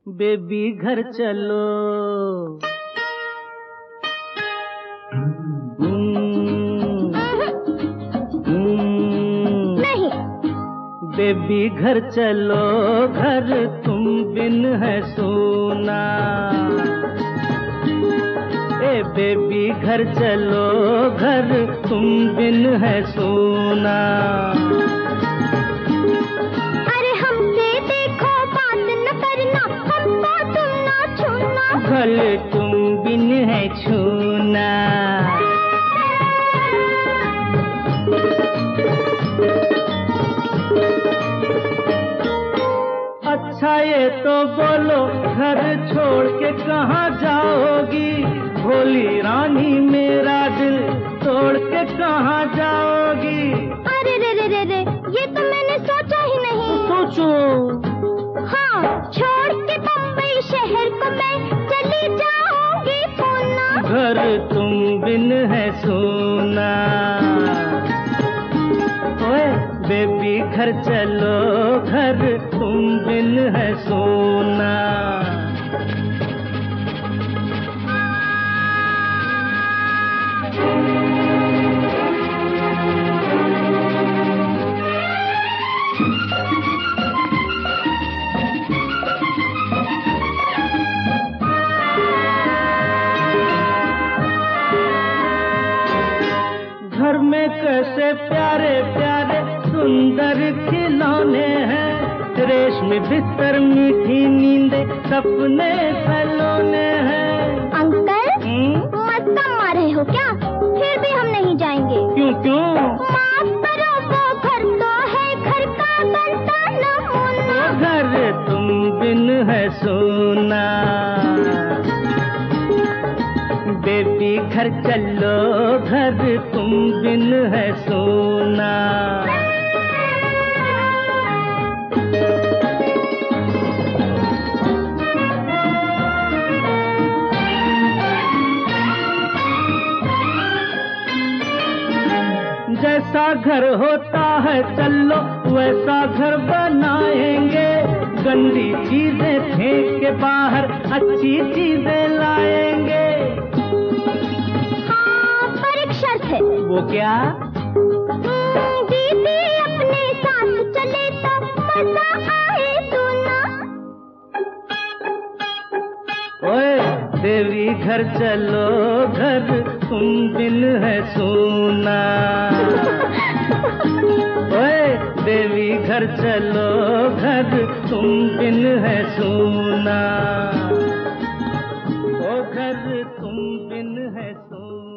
Baby घर चलो। नहीं। बेबी घर चलो, घर तुम बिन है सोना। ए बेबी घर चलो, घर तुम बिन है सोना। अरे हमसे देखो बात न करना, हमको तुम ना छूना। भले तुम बिन है छूना। अच्छा ये तो बोलो, घर छोड़ के कहाँ जाओगी? भोली रानी मेरा दिल तोड़ के कहाँ जाओगी? अरे रे रे रे रे, ये तो मैंने सोचा ही नहीं। सोचो। हाँ, छोड़ के बम्बई शहर को मैं चली जाऊंगी पूना। घर तुम बिन है सोना। ओए बेबी घर चलो, घर तुम बिन है सोना। घर में कैसे प्यारे प्यारे सुंदर खिलौने हैं। रेशमी बिस्तर, मीठी नींदे, सपने सलोने हैं। अंकल, मस्का मार रहे हो क्या? फिर भी हम नहीं जाएंगे। क्यों क्यों? माफ करो, वो घर तो है घर का बनता नमूना। घर तुम बिन है सोना। बेबी घर चलो, घर तुम बिन है सोना। जैसा घर होता है चलो, वैसा घर बनाएंगे। गंदी चीजें फेंक के बाहर अच्छी चीजें लाएंगे। पर एक शर्त है। वो क्या? दीदी अपने साथ चले तो मजा आए सुना। ओए देवी घर चलो, घर तुम बिन है सोना। ओए देवी घर चलो, घर तुम बिन है सोना। ओ घर तुम बिन है सोना।